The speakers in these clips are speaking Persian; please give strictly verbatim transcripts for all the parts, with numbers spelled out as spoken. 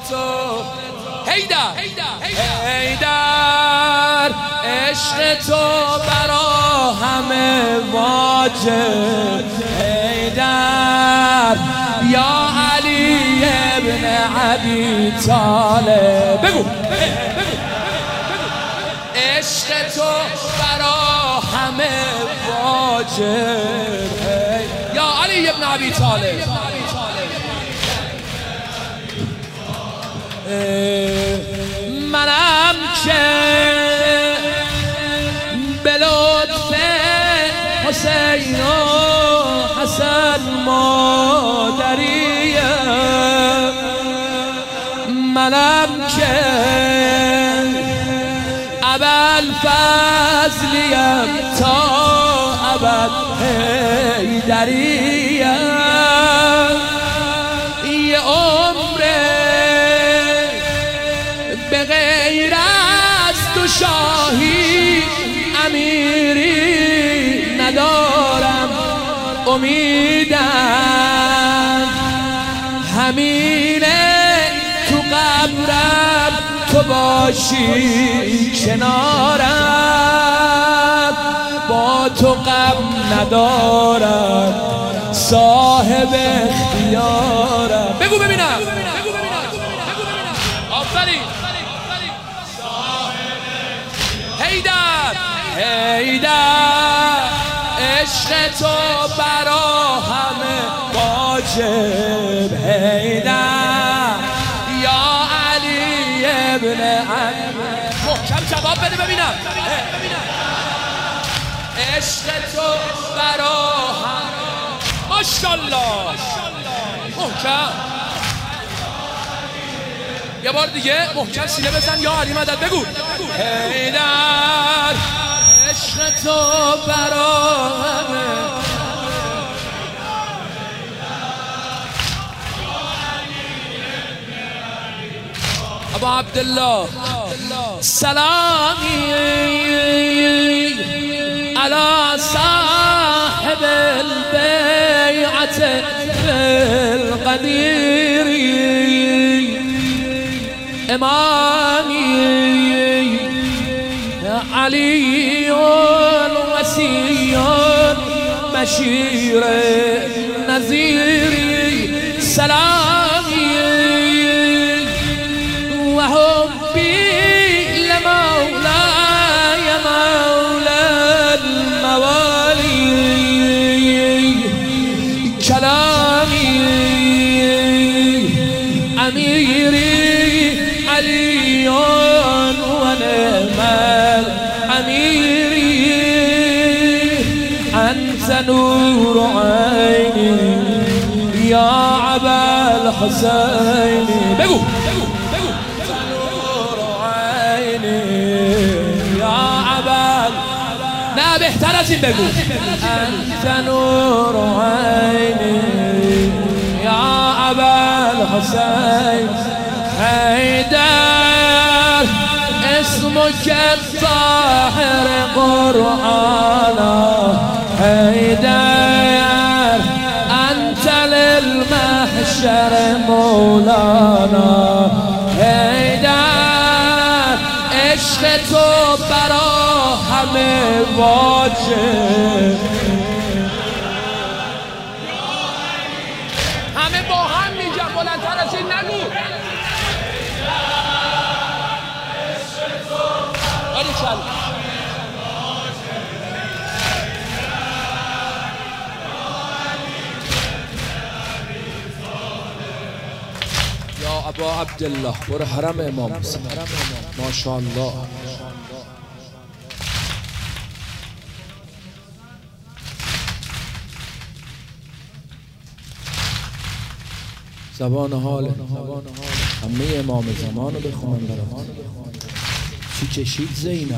تو هیدر هیدر عشق تو برا همه واجب هیدر یا علی ابن ابی طالب بگو عشق تو برا همه واجب یا علی ابن ابی طالب منم که به لطف حسین و حسن مادریم منم که ابوالفضلیم تا ابد حیدریم یه عمره به غیر از تو شاهی امیری ندارم امیدم همینه تو قبرم تو باشی کنارم با تو غم ندارم صاحب اختیارم بگو ببینم آفرین هیدر هیدر عشق تو برا همه واجب هیدر یا علی ابن علی محکم جواب بده ببینم عشق تو برا همه ماشاءالله محکم یه بار دیگه محکم سینه بزن یا علی مدد بگو هیدر عشق تو برا همه ابا عبدالله سلامی علی صاحب البیعت القدیر امامی علی وصی بشیر نذیری سلامی و حبی لمولای مولا الموالی کلامی امیری علی و نعم امیری انت نور عینی یا ابا الحسین بگو نور عینی یا ابا نه بهتر از این بگو انت نور عینی یا ابا الحسین حیدر اسمك الطاهر قرآنا حيدر أنت للمحشر مولانا حيدر عشق تو برا همه واجب همه با هم میگم بلندتر از این نگو یا ابا عبدالله برو حرم امام حسین ماشاءالله زبان حال همه امام زمان رو بخونم برات چی کشید زینب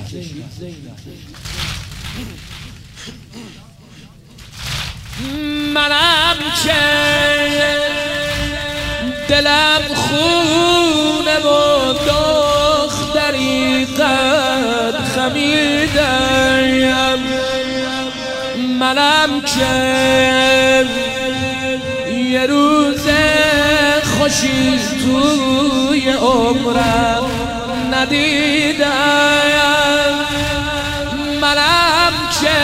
منم که دلم خونه و دختری قد خمیدم منم که یه روز خوشی توی توی عمرم ندیدم. منم که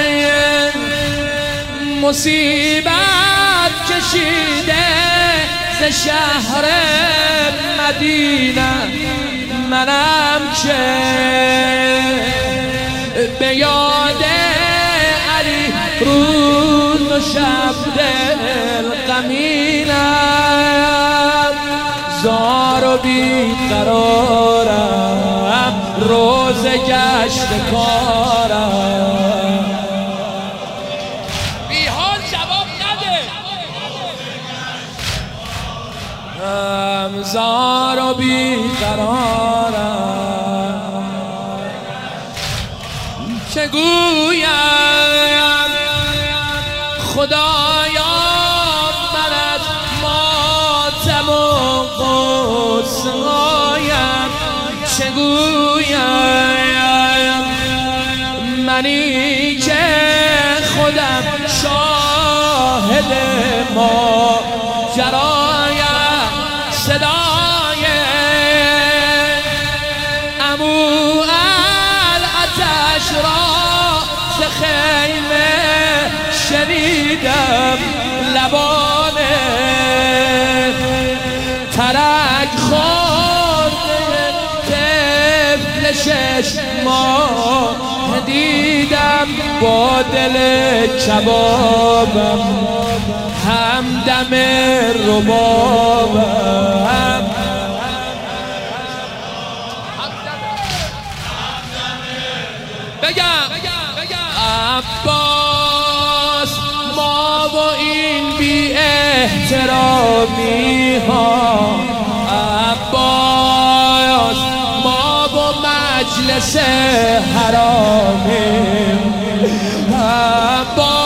مصیبت کشیده ز شهر مدینه، منم که به یاد علی روز و شب دل غمینم. زار و بیقرارم روز گشت کارم. بی حال جواب نده. زار و بیقرارم چه گویم خدایا من از ماتم و غصه‌هایم چه گویم منی که خودم شاهد ماجرایم. صدای عمو العطش را ز خیمه شنیدم، لبان ترک خورده طفل شش ماه دیدم. با دل کبابم همدم ربابم. بگم عباس ما و این بی احترامی ها، عباس ما و مجلس حرامی، عباس